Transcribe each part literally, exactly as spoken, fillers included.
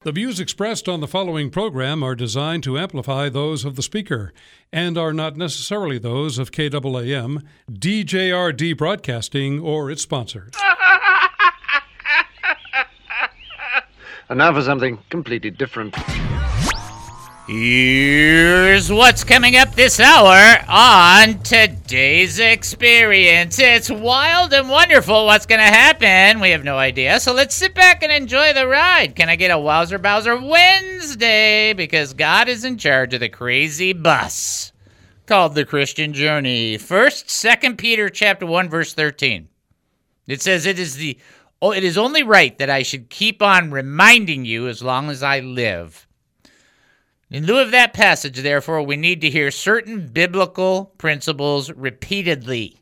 The views expressed on the following program are designed to amplify those of the speaker and are not necessarily those of K A A M, D J R D Broadcasting, or its sponsors. And now for something completely different. Here's what's coming up this hour on Today's Experience. It's wild and wonderful what's going to happen. We have no idea, so let's sit back and enjoy the ride. Can I get a Wowzer Bowser Wednesday? Because God is in charge of the crazy bus called the Christian Journey. First, Second Peter chapter one, verse thirteen. It says, it is the oh, it is only right that I should keep on reminding you as long as I live. In lieu of that passage, therefore, we need to hear certain biblical principles repeatedly.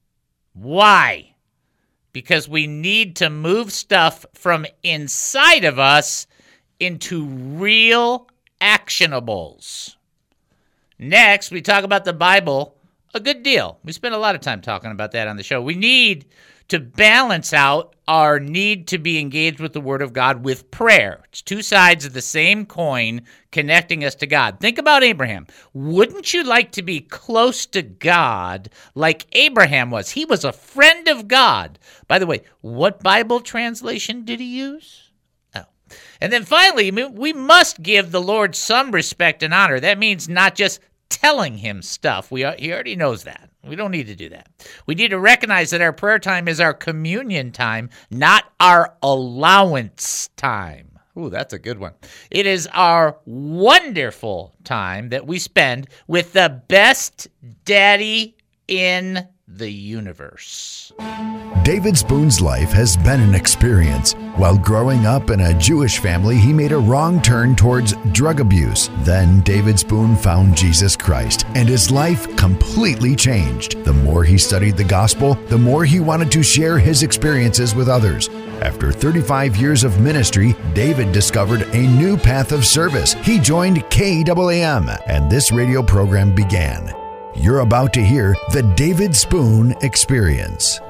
Why? Because we need to move stuff from inside of us into real actionables. Next, we talk about the Bible a good deal. We spend a lot of time talking about that on the show. We need to balance out our need to be engaged with the Word of God with prayer. It's two sides of the same coin connecting us to God. Think about Abraham. Wouldn't you like to be close to God like Abraham was? He was a friend of God. By the way, what Bible translation did he use? Oh. And then finally, we must give the Lord some respect and honor. That means not just telling him stuff. We are, he already knows that. We don't need to do that. We need to recognize that our prayer time is our communion time, not our allowance time. Ooh, that's a good one. It is our wonderful time that we spend with the best daddy in the universe. David Spoon's life has been an experience. While growing up in a Jewish family, he made a wrong turn towards drug abuse. Then David Spoon found Jesus Christ, and his life completely changed. The more he studied the gospel, the more he wanted to share his experiences with others. After thirty-five years of ministry, David discovered a new path of service. He joined K A A M, and this radio program began. You're about to hear the David Spoon Experience.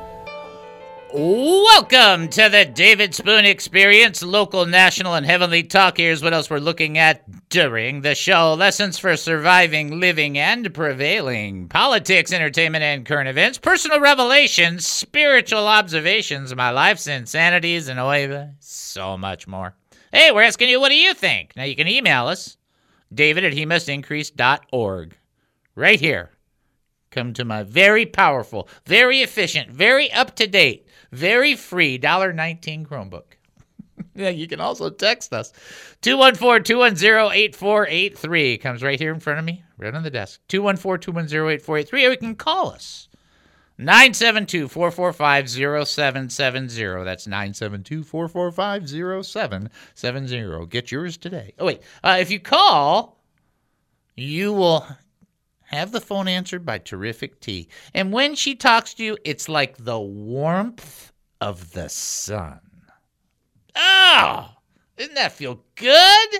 Welcome to the David Spoon Experience, local, national, and heavenly talk. Here's what else we're looking at during the show. Lessons for surviving, living, and prevailing. Politics, entertainment, and current events. Personal revelations, spiritual observations, my life's insanities, and oh, so much more. Hey, we're asking you, what do you think? Now, you can email us, david at he must increase dot org. Right here. Come to my very powerful, very efficient, very up-to-date, very free one dollar nineteen Chromebook. Yeah, you can also text us. two one four, two one zero, eight four eight three. Comes right here in front of me, right on the desk. two one four, two one zero, eight four eight three. Or you can call us. nine seven two, four four five, zero seven seven zero. That's nine seven two, four four five, zero seven seven zero. Get yours today. Oh, wait. Uh, if you call, you will have the phone answered by Terrific T. And when she talks to you, it's like the warmth of the sun. Oh, doesn't that feel good?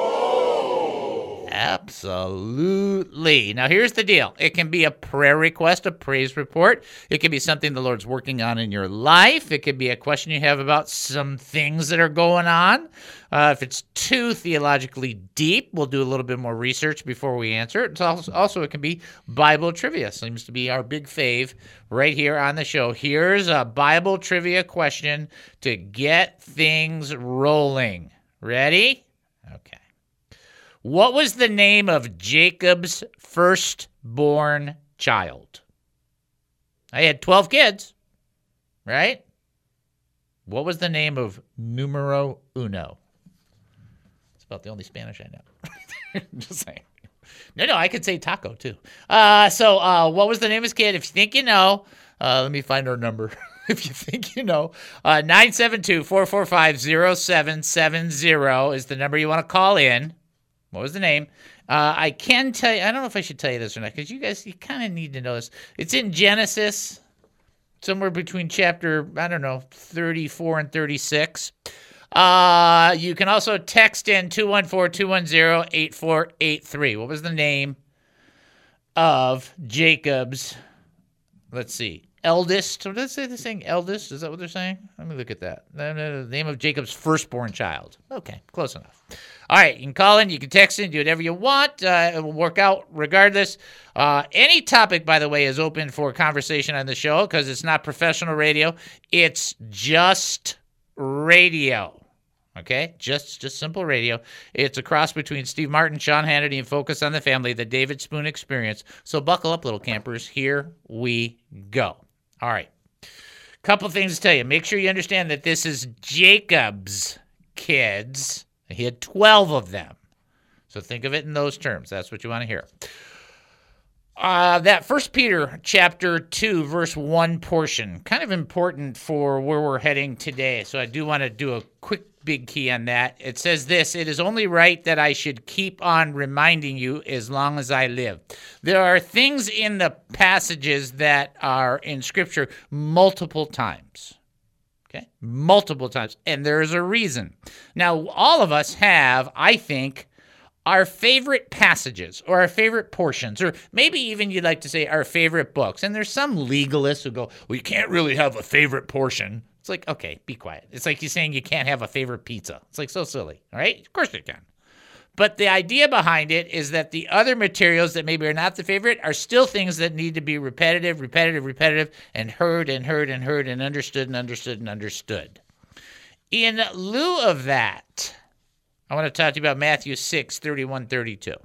Oh. Absolutely. Now, here's the deal. It can be a prayer request, a praise report. It can be something the Lord's working on in your life. It could be a question you have about some things that are going on. Uh, if it's too theologically deep, we'll do a little bit more research before we answer it. It's also, also, it can be Bible trivia. Seems to be our big fave right here on the show. Here's a Bible trivia question to get things rolling. Ready? Okay. What was the name of Jacob's firstborn child? I had twelve kids, right? What was the name of numero uno? It's about the only Spanish I know. Just saying. No, no, I could say taco too. Uh, so uh, what was the name of his kid? If you think you know, uh, let me find our number. If you think you know, uh, nine seven two, four four five, zero seven seven zero is the number you want to call in. What was the name? Uh, I can tell you, I don't know if I should tell you this or not, because you guys, you kind of need to know this. It's in Genesis, somewhere between chapter, I don't know, thirty-four and thirty-six. Uh, you can also text in two one four, two one zero, eight four eight three. What was the name of Jacob's, let's see, eldest. What did they say? They're saying eldest? Is that what they're saying? Let me look at that. The name of Jacob's firstborn child. Okay, close enough. All right, you can call in, you can text in, do whatever you want. Uh, it will work out regardless. Uh, any topic, by the way, is open for conversation on the show because it's not professional radio. It's just radio. Okay, just just simple radio. It's a cross between Steve Martin, Sean Hannity, and Focus on the Family, the David Spoon Experience. So buckle up, little campers. Here we go. All right. Couple things to tell you. Make sure you understand that this is Jacob's kids. He had twelve of them. So think of it in those terms. That's what you want to hear. Uh, that First Peter chapter two, verse one portion, kind of important for where we're heading today. So I do want to do a quick big key on that. It says this: it is only right that I should keep on reminding you as long as I live. There are things in the passages that are in Scripture multiple times. Okay, multiple times. And there's a reason. Now, all of us have, I think, our favorite passages or our favorite portions, or maybe even you'd like to say our favorite books. And there's some legalists who go, well, you can't really have a favorite portion. It's like, okay, be quiet. It's like you saying you can't have a favorite pizza. It's like so silly, all right? Of course you can. But the idea behind it is that the other materials that maybe are not the favorite are still things that need to be repetitive, repetitive, repetitive, and heard and heard and heard and understood and understood and understood. In lieu of that, I want to talk to you about Matthew six, thirty-one, thirty-two.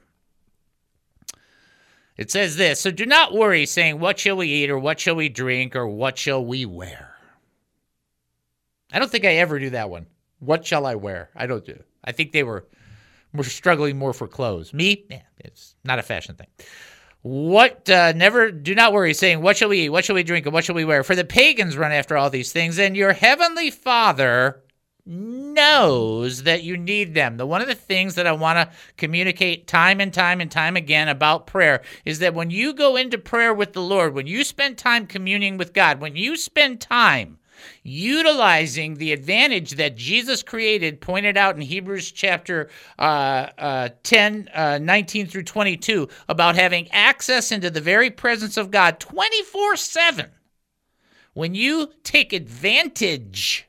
It says this: so do not worry, saying, what shall we eat, or what shall we drink, or what shall we wear? I don't think I ever do that one. What shall I wear? I don't do it. I think they were, were struggling more for clothes. Me? Yeah, it's not a fashion thing. What, uh, never, do not worry, saying, what shall we eat, what shall we drink, and what shall we wear? For the pagans run after all these things, and your heavenly Father knows that you need them. The one of the things that I want to communicate time and time and time again about prayer is that when you go into prayer with the Lord, when you spend time communing with God, when you spend time utilizing the advantage that Jesus created, pointed out in Hebrews chapter uh, uh, ten, uh, nineteen through twenty-two, about having access into the very presence of God twenty-four seven. When you take advantage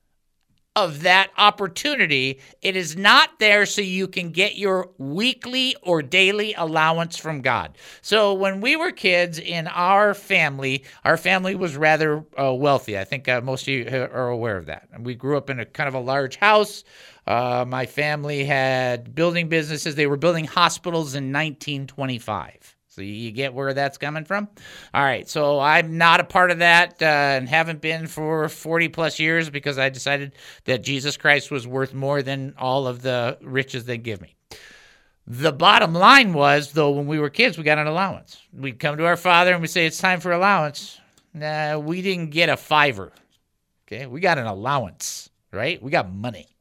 of that opportunity, it is not there so you can get your weekly or daily allowance from God. So when we were kids in our family, our family was rather uh, wealthy. I think uh, most of you are aware of that. And we grew up in a kind of a large house. Uh, my family had building businesses. They were building hospitals in nineteen twenty-five. So you get where that's coming from? All right, so I'm not a part of that uh, and haven't been for forty plus years because I decided that Jesus Christ was worth more than all of the riches they give me. The bottom line was, though, when we were kids, we got an allowance. We'd come to our father and we'd say, it's time for allowance. Nah, we didn't get a fiver. Okay, we got an allowance, right? We got money.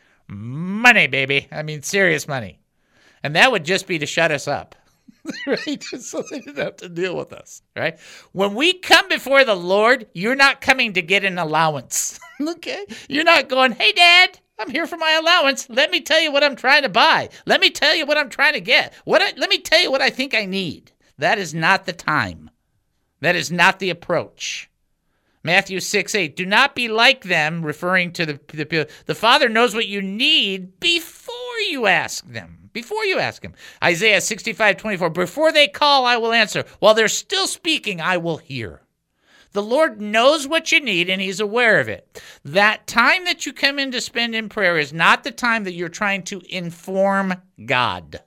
Money, baby. I mean, serious money. And that would just be to shut us up. Right? So they didn't have to deal with us, right? When we come before the Lord, you're not coming to get an allowance, okay? You're not going, hey, Dad, I'm here for my allowance. Let me tell you what I'm trying to buy. Let me tell you what I'm trying to get. What I, let me tell you what I think I need. That is not the time. That is not the approach. Matthew six, eight, do not be like them, referring to the, the, the Father knows what you need before you ask them. Before you ask him. Isaiah sixty-five, twenty-four, before they call, I will answer. While they're still speaking, I will hear. The Lord knows what you need, and he's aware of it. That time that you come in to spend in prayer is not the time that you're trying to inform God.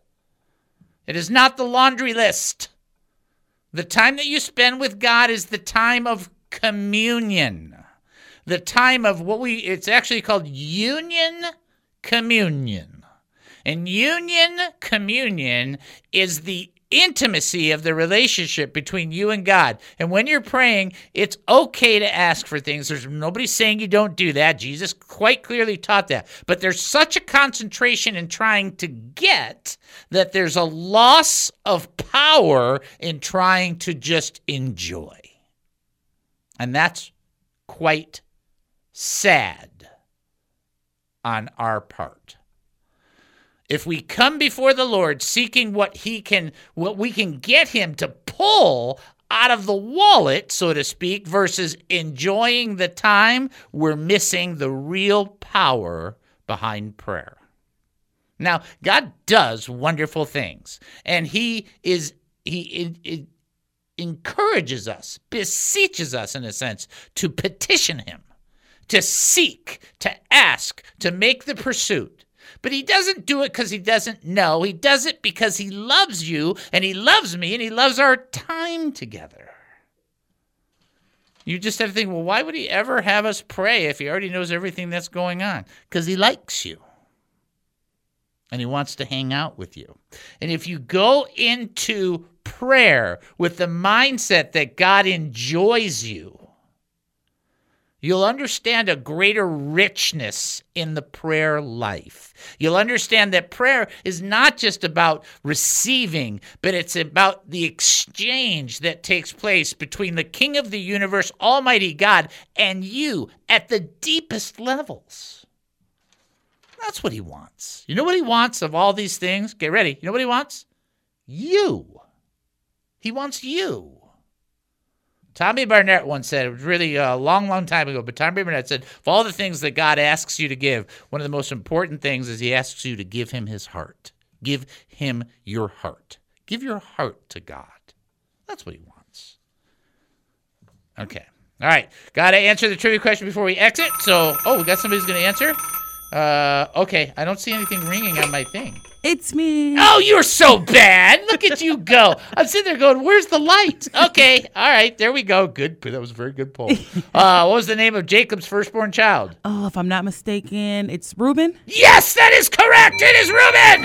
It is not the laundry list. The time that you spend with God is the time of communion. The time of what we, it's actually called union communion. And union communion is the intimacy of the relationship between you and God. And when you're praying, it's okay to ask for things. There's nobody saying you don't do that. Jesus quite clearly taught that. But there's such a concentration in trying to get that there's a loss of power in trying to just enjoy. And that's quite sad on our part. If we come before the Lord seeking what he can, what we can get him to pull out of the wallet, so to speak, versus enjoying the time, we're missing the real power behind prayer. Now, God does wonderful things, and he is he it, it encourages us, beseeches us in a sense, to petition him, to seek, to ask, to make the pursuit. But he doesn't do it because he doesn't know. He does it because he loves you, and he loves me, and he loves our time together. You just have to think, well, why would he ever have us pray if he already knows everything that's going on? Because he likes you. And he wants to hang out with you. And if you go into prayer with the mindset that God enjoys you, you'll understand a greater richness in the prayer life. You'll understand that prayer is not just about receiving, but it's about the exchange that takes place between the King of the universe, Almighty God, and you at the deepest levels. That's what he wants. You know what he wants of all these things? Get ready. You know what he wants? You. He wants you. Tommy Barnett once said, it was really a long, long time ago, but Tommy Barnett said, of all the things that God asks you to give, one of the most important things is he asks you to give him his heart. Give him your heart. Give your heart to God. That's what he wants. Okay. All right. Got to answer the trivia question before we exit. So, oh, we got somebody who's going to answer? Uh, okay, I don't see anything ringing on my thing. It's me. Oh, you're so bad. Look at you go. I'm sitting there going, where's the light? Okay, all right, there we go. Good. That was a very good poll. Uh, what was the name of Jacob's firstborn child? Oh, if I'm not mistaken, it's Reuben. Yes, that is correct. It is Reuben.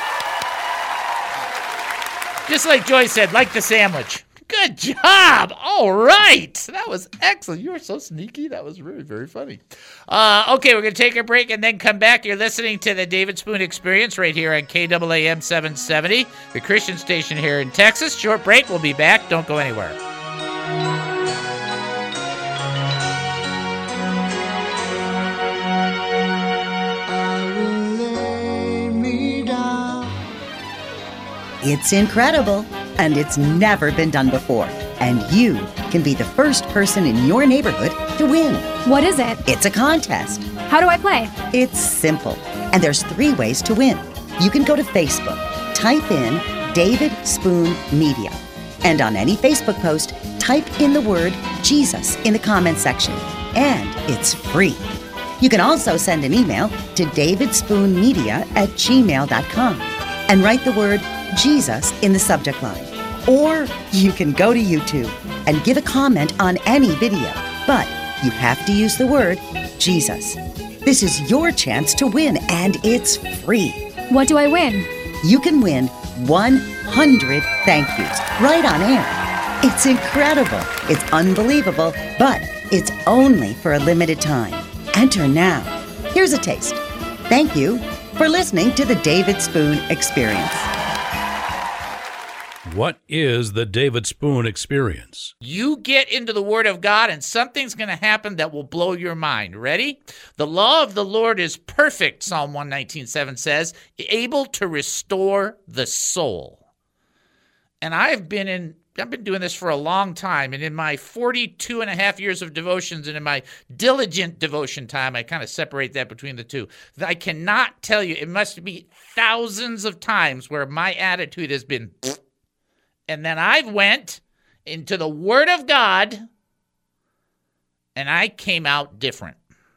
Just like Joy said, like the sandwich. Good job. All right. That was excellent. You were so sneaky. That was really very funny. Uh, okay, we're going to take a break and then come back. You're listening to the David Spoon Experience right here on K A A M seven seventy, the Christian station here in Texas. Short break. We'll be back. Don't go anywhere. It's incredible, and it's never been done before. And you can be the first person in your neighborhood to win. What is it? It's a contest. How do I play? It's simple, and there's three ways to win. You can go to Facebook, type in David Spoon Media, and on any Facebook post, type in the word Jesus in the comment section, and it's free. You can also send an email to davidspoonmedia at gmail dot com and write the word Jesus in the subject line. Or you can go to YouTube and give a comment on any video, but you have to use the word Jesus. This is your chance to win, and it's free. What do I win? You can win one hundred thank yous right on air. It's incredible. It's unbelievable, but it's only for a limited time. Enter now. Here's a taste. Thank you for listening to the David Spoon Experience. What is the David Spoon Experience? You get into the Word of God, and something's going to happen that will blow your mind. Ready? The law of the Lord is perfect, Psalm one nineteen seven says, able to restore the soul. And I've been in, I've been doing this for a long time, and in my forty-two and a half years of devotions and in my diligent devotion time, I kind of separate that between the two. I cannot tell you, it must be thousands of times where my attitude has been, and then I went into the Word of God, and I came out different.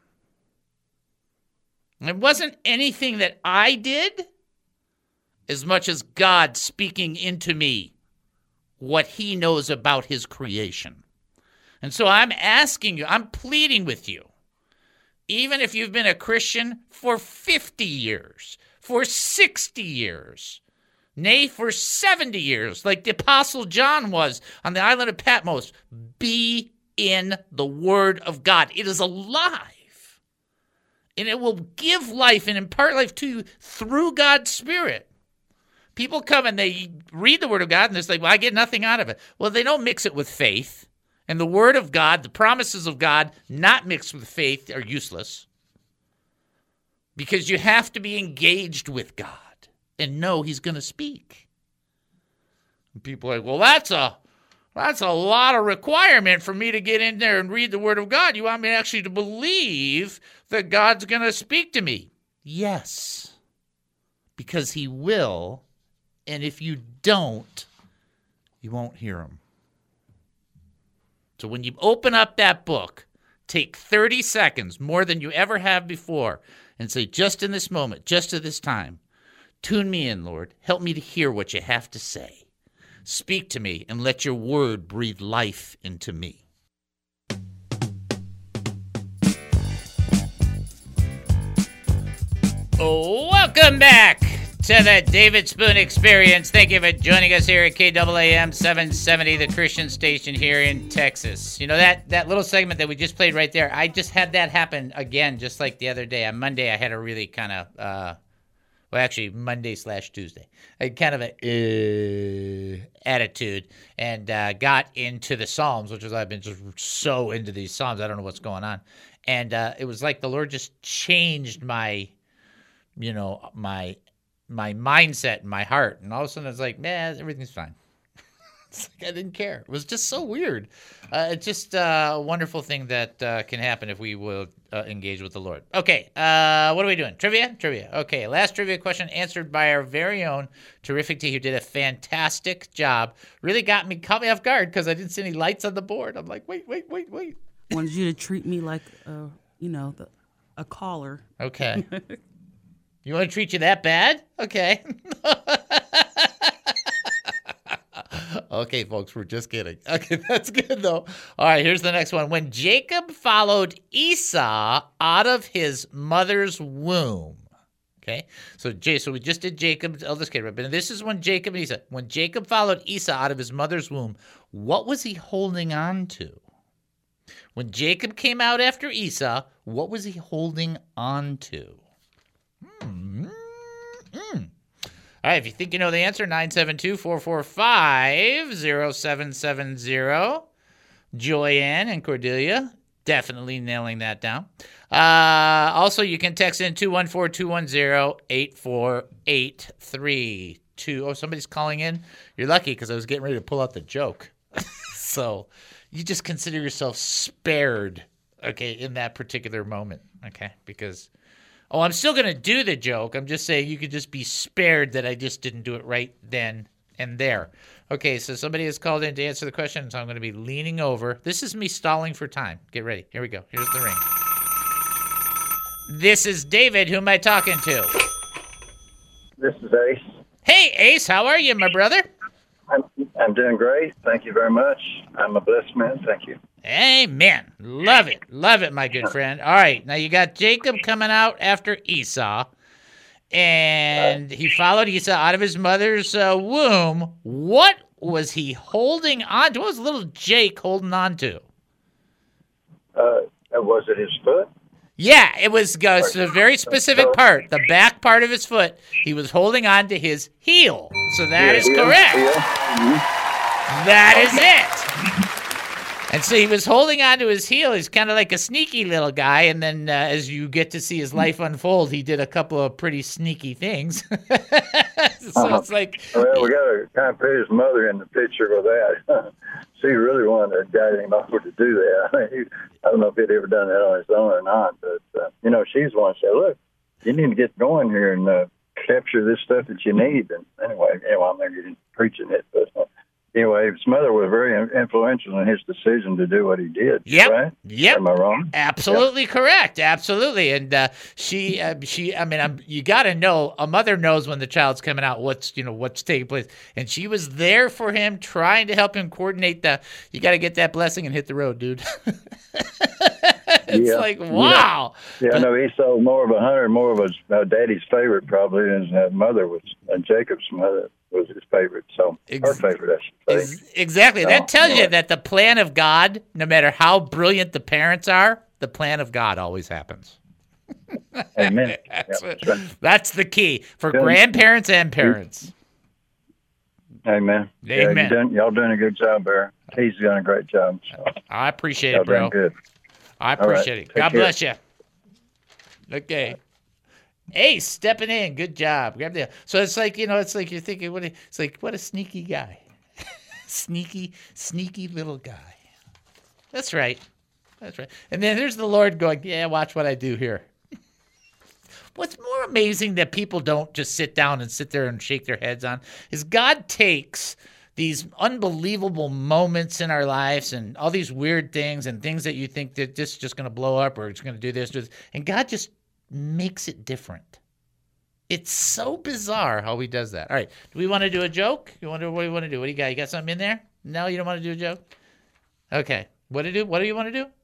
It wasn't anything that I did as much as God speaking into me what he knows about his creation. And so I'm asking you, I'm pleading with you, even if you've been a Christian for fifty years, for sixty years, nay, for seventy years, like the Apostle John was on the island of Patmos, be in the Word of God. It is alive, and it will give life and impart life to you through God's Spirit. People come and they read the Word of God, and they're like, well, I get nothing out of it. Well, they don't mix it with faith. And the Word of God, the promises of God, not mixed with faith, are useless. Because you have to be engaged with God and know he's going to speak. And people are like, well, that's a That's a lot of requirement for me to get in there and read the Word of God. You want me actually to believe that God's going to speak to me? Yes, because he will, and if you don't, you won't hear him. So when you open up that book, take thirty seconds, more than you ever have before, and say, just in this moment, just at this time, tune me in, Lord. Help me to hear what you have to say. Speak to me and let your word breathe life into me. Welcome back to the David Spoon Experience. Thank you for joining us here at K A A M seven seventy, the Christian station here in Texas. You know, that, that little segment that we just played right there, I just had that happen again, just like the other day. On Monday, I had a really kind of... Uh, Well, actually, Monday slash Tuesday. I had kind of an uh, attitude and uh, got into the Psalms, which is I've been just so into these Psalms. I don't know what's going on. And uh, it was like the Lord just changed my, you know, my my mindset and my heart. And all of a sudden, I was like, man, everything's fine. It's like I didn't care. It was just so weird. Uh, it's just uh, a wonderful thing that uh, can happen if we will uh, engage with the Lord. Okay, uh, what are we doing? Trivia? Trivia. Okay, last trivia question answered by our very own Terrific T, who did a fantastic job. Really got me, caught me off guard because I didn't see any lights on the board. I'm like, wait, wait, wait, wait. Wanted you to treat me like, uh, you know, the, a caller. Okay. You want to treat you that bad? Okay. Okay, folks, we're just kidding. Okay, that's good, though. All right, here's the next one. When Jacob followed Esau out of his mother's womb. Okay, so Jay, so we just did Jacob's eldest kid, right? But this is when Jacob and Esau. When Jacob followed Esau out of his mother's womb, what was he holding on to? When Jacob came out after Esau, what was he holding on to? Hmm. Hmm. All right, if you think you know the answer, nine seven two, four four five, zero seven seven zero. Joyanne and Cordelia, definitely nailing that down. Uh, also, you can text in two one four, two one zero, eight four eight three. Two. Oh, somebody's calling in? You're lucky because I was getting ready to pull out the joke. So you just consider yourself spared, okay, in that particular moment, okay, because... Oh, I'm still going to do the joke. I'm just saying you could just be spared that I just didn't do it right then and there. Okay, so somebody has called in to answer the question, so I'm going to be leaning over. This is me stalling for time. Get ready. Here we go. Here's the ring. This is David. Who am I talking to? This is Ace. Hey, Ace. How are you, my brother? I'm, I'm doing great. Thank you very much. I'm a blessed man. Thank you. Amen. Love it. Love it, my good friend. All right. Now you got Jacob coming out after Esau, and he followed Esau out of his mother's uh, womb. What was he holding on to? What was little Jake holding on to? Uh, was it his foot? Yeah, it was uh, a very specific part. The back part of his foot. He was holding on to his heel. So that Yeah, is yeah, correct. yeah. Mhm. That is it. And so he was holding on to his heel. He's kind of like a sneaky little guy. And then uh, as you get to see his life unfold, he did a couple of pretty sneaky things. So Uh-huh. it's like... Well, we got to kind of put his mother in the picture with that. She really wanted to guide him over to do that. I, mean, he, I don't know if he'd ever done that on his own or not, but, uh, you know, she's the one who said, look, you need to get going here and uh, capture this stuff that you need. And anyway, anyway I'm not getting preaching it, but uh, anyway, his mother was very influential in his decision to do what he did. Yep. Right? Yep. Am I wrong? Absolutely correct. Absolutely. And uh, she, uh, she. I mean, I'm, you got to know. A mother knows when the child's coming out. What's you know what's taking place. And she was there for him, trying to help him coordinate the. You got to get that blessing and hit the road, dude. It's Yeah. like wow. Yeah, But- I know Esau was more of a hunter, more of a uh, daddy's favorite probably, and his uh, mother was, uh, Jacob's mother was his favorite. So Ex- her favorite, I should say. Ex- exactly. So, That tells you anyway. that the plan of God, no matter how brilliant the parents are, the plan of God always happens. Amen. That's, Yeah, what- that's right. that's the key for Good. grandparents and parents. Amen. Yeah, Amen. you done, y'all doing a good job there. He's done a great job. So I appreciate y'all it, bro. doing good. I All right. appreciate it. Take God care. bless you. Okay. Ace stepping in. Good job. Grab the. So it's like you know, it's like you're thinking, what? A, it's like what a sneaky guy. Sneaky, sneaky little guy. That's right. That's right. And then there's the Lord going, yeah, watch what I do here. What's more amazing that people don't just sit down and sit there and shake their heads on is God takes these unbelievable moments in our lives and all these weird things and things that you think that this is just going to blow up or it's going to do this, do this, and God just makes it different. It's so bizarre how he does that. All right. Do we want to do a joke? You wonder what do you want to do? What do you got? You got something in there? No, you don't want to do a joke? Okay. What do you do? What do you want to do?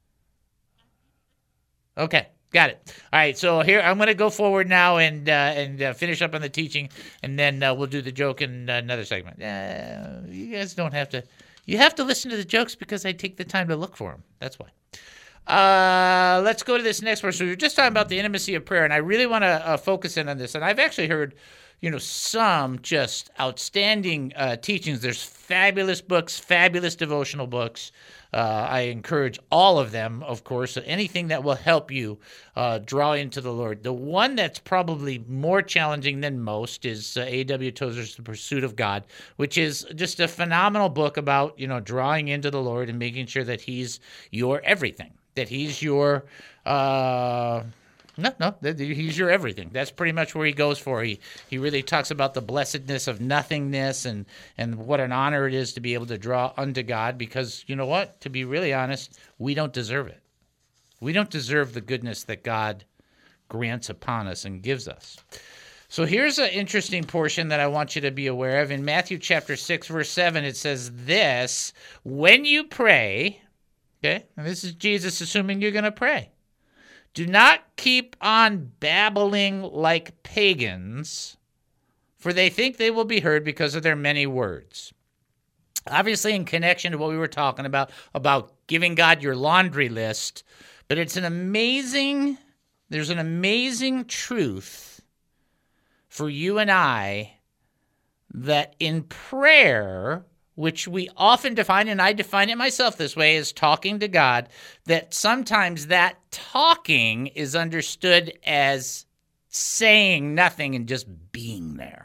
Okay. Got it. All right. So here, I'm going to go forward now and uh, and uh, finish up on the teaching, and then uh, we'll do the joke in another segment. Uh, you guys don't have to. You have to listen to the jokes because I take the time to look for them. That's why. Uh, let's go to this next verse. So we were just talking about the intimacy of prayer, and I really want to uh, focus in on this. And I've actually heard, you know, some just outstanding uh, teachings. There's fabulous books, fabulous devotional books. Uh, I encourage all of them, of course, anything that will help you uh, draw into the Lord. The one that's probably more challenging than most is uh, A W Tozer's The Pursuit of God, which is just a phenomenal book about, you know, drawing into the Lord and making sure that he's your everything, that he's your... Uh, No, no, he's your everything. That's pretty much where he goes for. He he really talks about the blessedness of nothingness and, and what an honor it is to be able to draw unto God because, you know what? To be really honest, we don't deserve it. We don't deserve the goodness that God grants upon us and gives us. So here's an interesting portion that I want you to be aware of. In Matthew chapter six, verse seven, it says this, when you pray, okay, and this is Jesus assuming you're going to pray. Do not keep on babbling like pagans, for they think they will be heard because of their many words. Obviously, in connection to what we were talking about, about giving God your laundry list, but it's an amazing, there's an amazing truth for you and I that in prayer, which we often define, and I define it myself this way, as talking to God, that sometimes that talking is understood as saying nothing and just being there.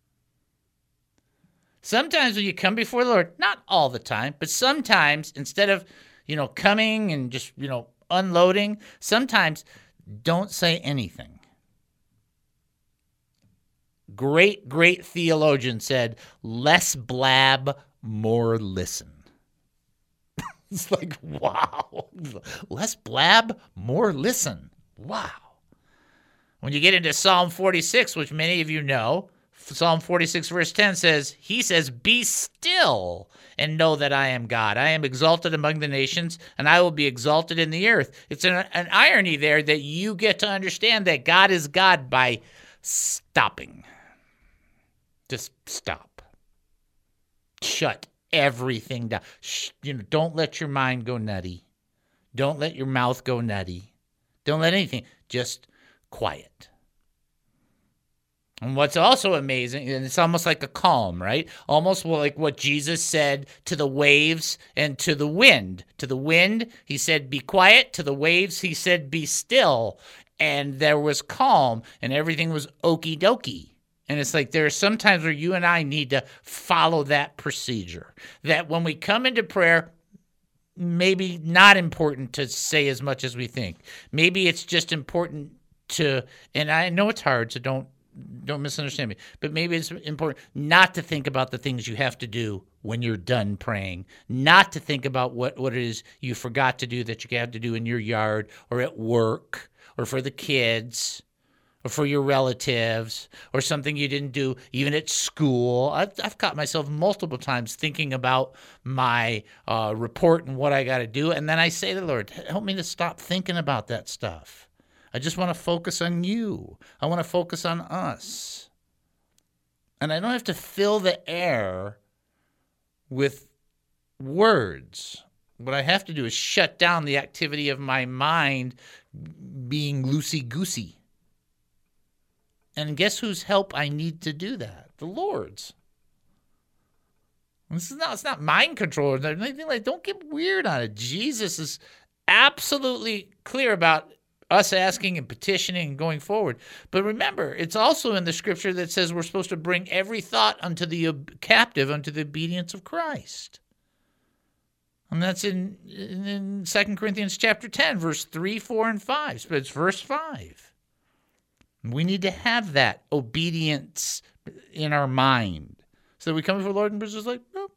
Sometimes when you come before the Lord, not all the time, but sometimes instead of, you know, coming and just, you know, unloading, sometimes don't say anything. Great, great theologian said, less blab, more listen. It's like, wow. Less blab, more listen. Wow. When you get into Psalm forty-six, which many of you know, Psalm forty-six verse ten says, he says, be still and know that I am God. I am exalted among the nations, and I will be exalted in the earth. It's an, an irony there that you get to understand that God is God by stopping. Just stop. Shut everything down. Shh, you know, don't let your mind go nutty. Don't let your mouth go nutty. Don't let anything. Just quiet. And what's also amazing, and it's almost like a calm, right? Almost like what Jesus said to the waves and to the wind. To the wind, he said, be quiet. To the waves, he said, be still. And there was calm, and everything was okie dokie. And it's like there are some times where you and I need to follow that procedure. That when we come into prayer, maybe not important to say as much as we think. Maybe it's just important to, and I know it's hard, so don't don't misunderstand me, but maybe it's important not to think about the things you have to do when you're done praying, not to think about what, what it is you forgot to do that you have to do in your yard or at work or for the kids, or for your relatives, or something you didn't do even at school. I've, I've caught myself multiple times thinking about my uh, report and what I got to do, and then I say to the Lord, help me to stop thinking about that stuff. I just want to focus on you. I want to focus on us. And I don't have to fill the air with words. What I have to do is shut down the activity of my mind being loosey-goosey. And guess whose help I need to do that? The Lord's. This is not, it's not mind control or anything like. Don't get weird on it. Jesus is absolutely clear about us asking and petitioning and going forward. But remember, it's also in the scripture that says we're supposed to bring every thought unto the ob- captive unto the obedience of Christ. And that's in, in, in Second Corinthians chapter ten, verse three, four, and five. But it's verse five. We need to have that obedience in our mind. So we come before the Lord and we're just like, oh.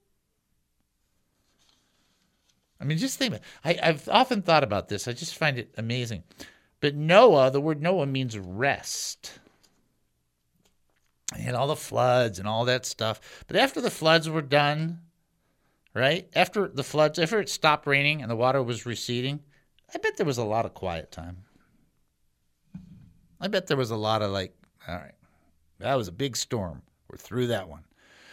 I mean, just think about it. I, I've often thought about this. I just find it amazing. But Noah, the word Noah means rest. He had all the floods and all that stuff. But after the floods were done, right? After the floods, after it stopped raining and the water was receding, I bet there was a lot of quiet time. I bet there was a lot of like, all right, that was a big storm. We're through that one.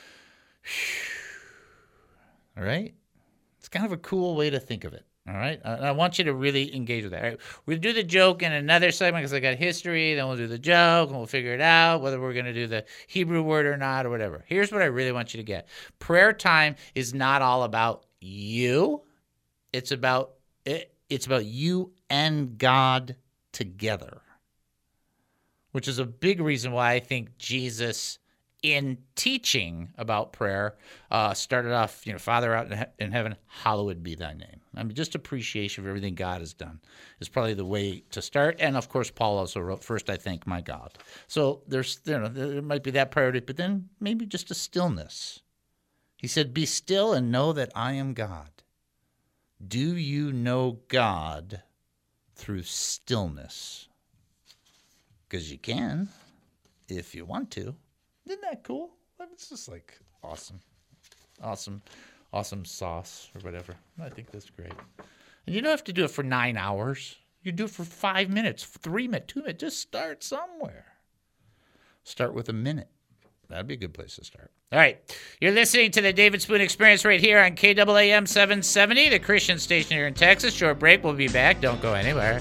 All right? It's kind of a cool way to think of it. All right? And I want you to really engage with that. All right? We'll do the joke in another segment because I got history. Then we'll do the joke and we'll figure it out, whether we're going to do the Hebrew word or not or whatever. Here's what I really want you to get. Prayer time is not all about you. It's about it, it's about you and God together, which is a big reason why I think Jesus, in teaching about prayer, uh, started off, you know, Father out in, he- in heaven, hallowed be thy name. I mean, just appreciation of everything God has done is probably the way to start. And of course, Paul also wrote, first I thank my God. So there's, you know, there might be that priority, but then maybe just a stillness. He said, be still and know that I am God. Do you know God through stillness? Because you can, if you want to. Isn't that cool? It's just like awesome. Awesome. Awesome sauce or whatever. I think that's great. And you don't have to do it for nine hours. You do it for five minutes, three minutes, two minutes. Just start somewhere. Start with a minute. That'd be a good place to start. All right. You're listening to the David Spoon Experience right here on K A A M seven seventy, the Christian station here in Texas. Short break. We'll be back. Don't go anywhere.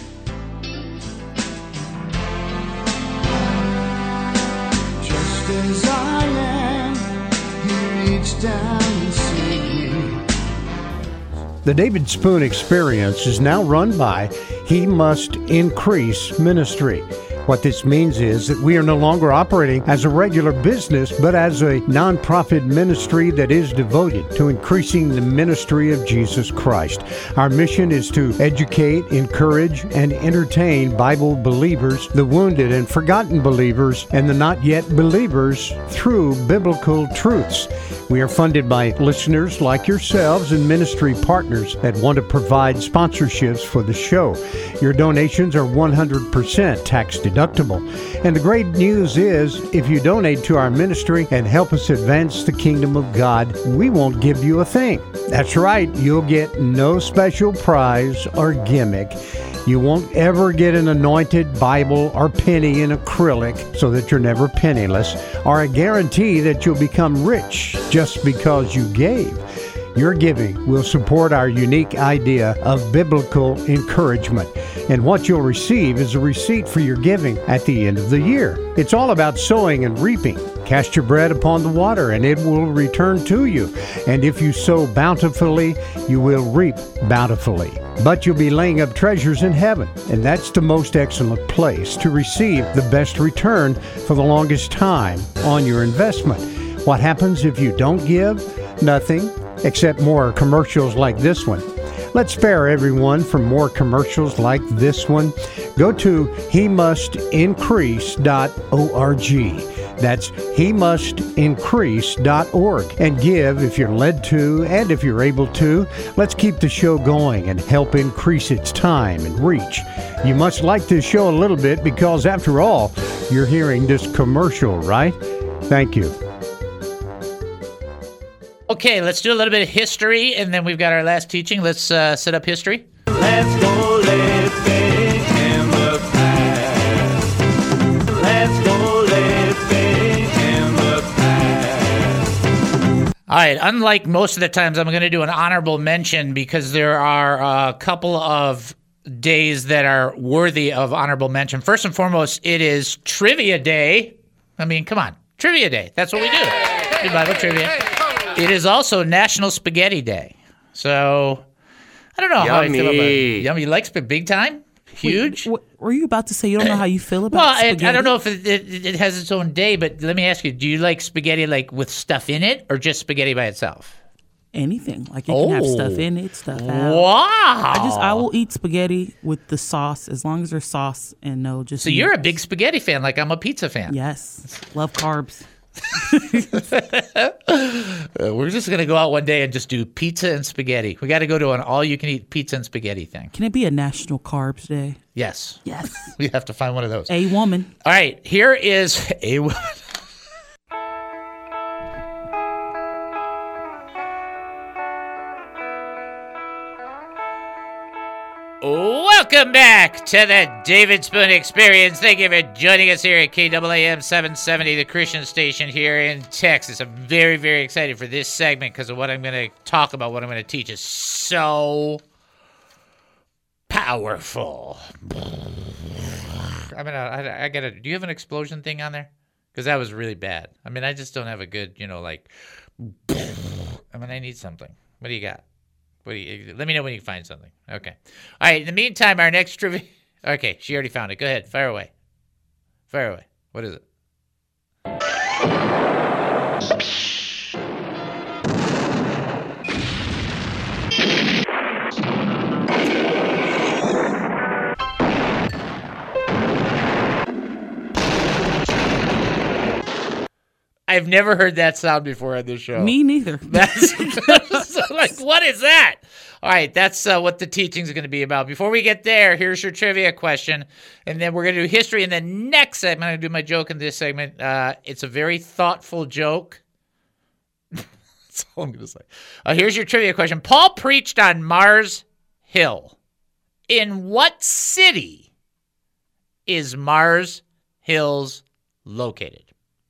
As I am, he reached down and saved me. The David Spoon Experience is now run by He Must Increase Ministry. What this means is that we are no longer operating as a regular business, but as a nonprofit ministry that is devoted to increasing the ministry of Jesus Christ. Our mission is to educate, encourage, and entertain Bible believers, the wounded and forgotten believers, and the not yet believers through biblical truths. We are funded by listeners like yourselves and ministry partners that want to provide sponsorships for the show. Your donations are one hundred percent tax deductible. And the great news is, if you donate to our ministry and help us advance the kingdom of God, we won't give you a thing. That's right, you'll get no special prize or gimmick. You won't ever get an anointed Bible or penny in acrylic so that you're never penniless, or a guarantee that you'll become rich just because you gave. Your giving will support our unique idea of biblical encouragement. And what you'll receive is a receipt for your giving at the end of the year. It's all about sowing and reaping. Cast your bread upon the water, and it will return to you. And if you sow bountifully, you will reap bountifully. But you'll be laying up treasures in heaven, and that's the most excellent place to receive the best return for the longest time on your investment. What happens if you don't give? Nothing, except more commercials like this one. Let's spare everyone from more commercials like this one. Go to he must increase dot org. That's he must increase dot org. And give if you're led to and if you're able to. Let's keep the show going and help increase its time and reach. You must like this show a little bit because, after all, you're hearing this commercial, right? Thank you. Okay, let's do a little bit of history, and then we've got our last teaching. Let's uh, set up history. Let's go living in the past. Let's go living in the past. All right, unlike most of the times, I'm going to do an honorable mention because there are a couple of days that are worthy of honorable mention. First and foremost, it is Trivia Day. I mean, come on, Trivia Day. That's what we do. Do Bible trivia. It is also National Spaghetti Day. So, I don't know how I feel about it. Yummy. You like spaghetti big time? Huge? Wait, what, were you about to say you don't know how you feel about Well, I, spaghetti? I don't know if it, it, it has its own day, but let me ask you, do you like spaghetti like with stuff in it or just spaghetti by itself? Anything. Like you can have stuff Oh. in it, stuff out. Wow. I just I will eat spaghetti with the sauce as long as there's sauce and no just So you're a big spaghetti fan, like I'm a pizza fan. Yes. Love carbs. Uh, we're just going to go out one day and just do pizza and spaghetti. We got to go to an all-you-can-eat pizza and spaghetti thing. Can it be a National Carbs Day? Yes. Yes. We have to find one of those. A woman. All right, here is a woman. Welcome back to the David Spoon Experience. Thank you for joining us here at K A A M seven seventy, the Christian station here in Texas. I'm very, very excited for this segment because of what I'm going to talk about, what I'm going to teach is so powerful. I mean, I, I got to, do you have an explosion thing on there? Because that was really bad. I mean, I just don't have a good, you know, like, I mean, I need something. What do you got? What do you, let me know when you find something. Okay. All right. In the meantime, our next trivia. Okay. She already found it. Go ahead. Fire away. Fire away. What is it? I've never heard that sound before on this show. Me neither. That's, that's like, what is that? All right, that's uh, what the teaching is going to be about. Before we get there, here's your trivia question, and then we're going to do history. In the next segment, I'm going to do my joke in this segment. Uh, it's a very thoughtful joke. That's all I'm going to say. Uh, here's your trivia question. Paul preached on Mars Hill. In what city is Mars Hills located?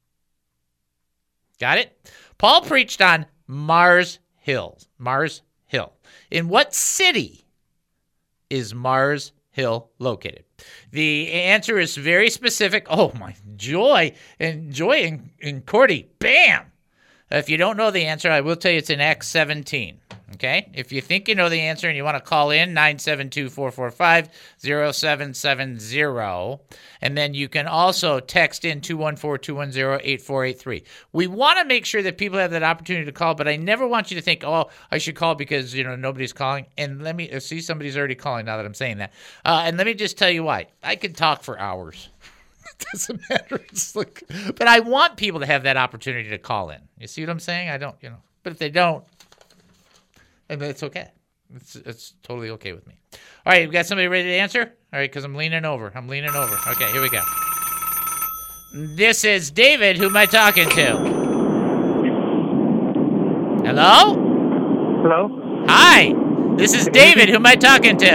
Got it? Paul preached on Mars Hill. Mars Hill. In what city is Mars Hill located? The answer is very specific. Oh, my joy. And Joy and, and Cordy. Bam! If you don't know the answer, I will tell you it's in Acts seventeen. Okay? If you think you know the answer and you want to call in, nine seven two, four four five, zero seven seven zero. And then you can also text in two one four, two one zero, eight four eight three. We want to make sure that people have that opportunity to call, but I never want you to think, oh, I should call because, you know, nobody's calling. And let me see, somebody's already calling now that I'm saying that. Uh, and let me just tell you why. I could talk for hours. It doesn't matter. It's like, but I want people to have that opportunity to call in. You see what I'm saying? I don't, you know, but if they don't, and it's okay. It's it's totally okay with me. All right, we got somebody ready to answer? All right, because I'm leaning over. I'm leaning over. Okay, here we go. This is David. Who am I talking to? Hello? Hello? Hi. This is David. Who am I talking to?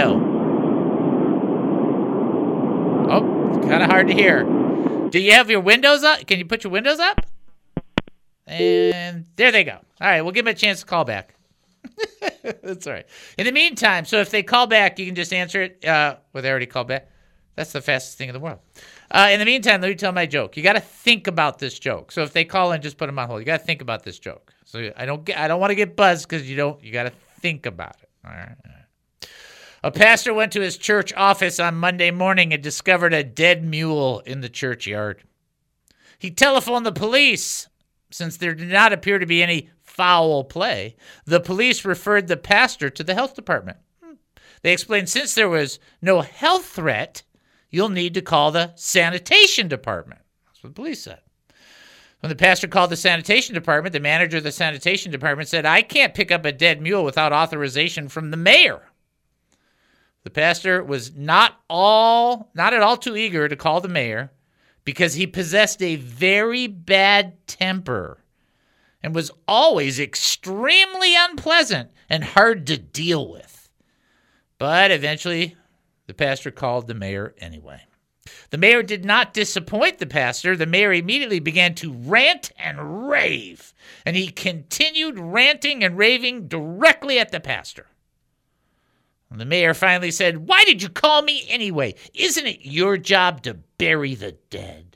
Oh, it's kind of hard to hear. Do you have your windows up? Can you put your windows up? And there they go. All right, we'll give them a chance to call back. That's all right. In the meantime, so if they call back, you can just answer it. Uh, well, they already called back. That's the fastest thing in the world. Uh, in the meantime, let me tell my joke. You got to think about this joke. So if they call in, just put them on hold. You got to think about this joke. So I don't get, I don't want to get buzzed because you don't. You got to think about it. All right, all right. A pastor went to his church office on Monday morning and discovered a dead mule in the churchyard. He telephoned the police. Since there did not appear to be any foul play, the police referred the pastor to the health department. They explained since there was no health threat, you'll need to call the sanitation department. That's what the police said. When the pastor called the sanitation department, the manager of the sanitation department said, I can't pick up a dead mule without authorization from the mayor. The pastor was not all, not at all too eager to call the mayor because he possessed a very bad temper and was always extremely unpleasant and hard to deal with. But eventually, the pastor called the mayor anyway. The mayor did not disappoint the pastor. The mayor immediately began to rant and rave, and he continued ranting and raving directly at the pastor. And the mayor finally said, why did you call me anyway? Isn't it your job to bury the dead?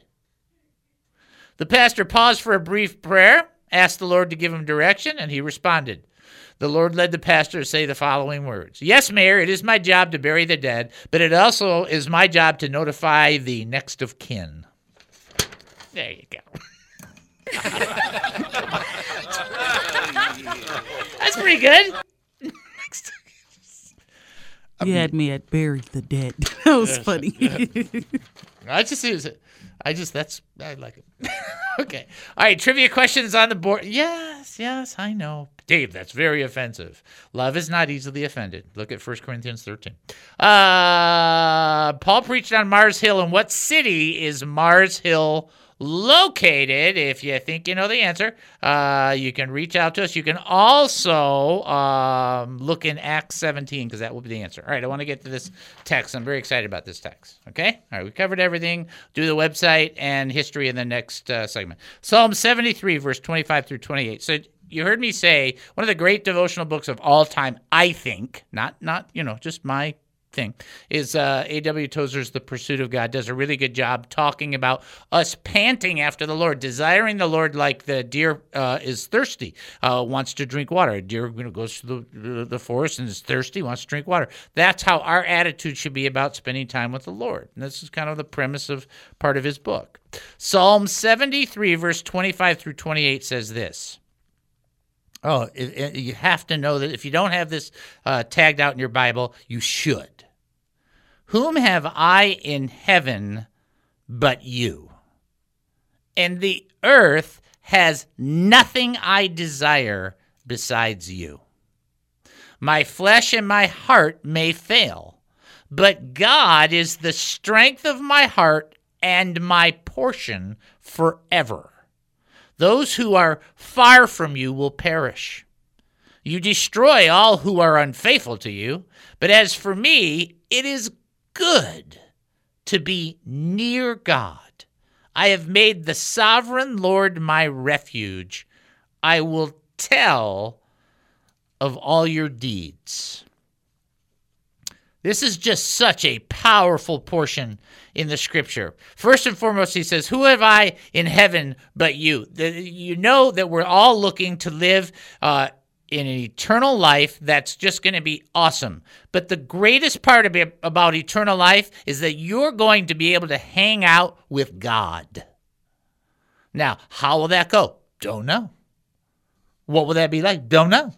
The pastor paused for a brief prayer, asked the Lord to give him direction, and he responded, the Lord led the pastor to say the following words. Yes, Mayor, it is my job to bury the dead, but it also is my job to notify the next of kin. There you go. That's pretty good. You had me at bury the dead. That was funny. I just use it. I just, that's, I like it. Okay. All right. Trivia questions on the board. Yes, yes, I know. Dave, that's very offensive. Love is not easily offended. Look at First Corinthians thirteen. Uh, Paul preached on Mars Hill. In what city is Mars Hill located? If you think you know the answer, uh, you can reach out to us. You can also um, look in Acts seventeen, because that will be the answer. All right, I want to get to this text. I'm very excited about this text. Okay? All right, we covered everything. Do the website and history in the next uh, segment. Psalm seventy-three, verse twenty-five through twenty-eight. So you heard me say one of the great devotional books of all time, I think, not, not you know, just my thing, is uh, A W Tozer's The Pursuit of God. Does a really good job talking about us panting after the Lord, desiring the Lord like the deer uh, is thirsty, uh, wants to drink water. A deer you know, goes to the, the forest and is thirsty, wants to drink water. That's how our attitude should be about spending time with the Lord. And this is kind of the premise of part of his book. Psalm seventy-three, verse twenty-five through twenty-eight says this. Oh, it, it, you have to know that if you don't have this uh, tagged out in your Bible, you should. Whom have I in heaven but you? And the earth has nothing I desire besides you. My flesh and my heart may fail, but God is the strength of my heart and my portion forever. Those who are far from you will perish. You destroy all who are unfaithful to you, but as for me, it is good to be near God. I have made the sovereign Lord my refuge. I will tell of all your deeds. This is just such a powerful portion in the scripture. First and foremost, he says, who have I in heaven but you? The, you know that we're all looking to live uh, in an eternal life that's just going to be awesome. But the greatest part of it, about eternal life is that you're going to be able to hang out with God. Now, how will that go? Don't know. What will that be like? Don't know.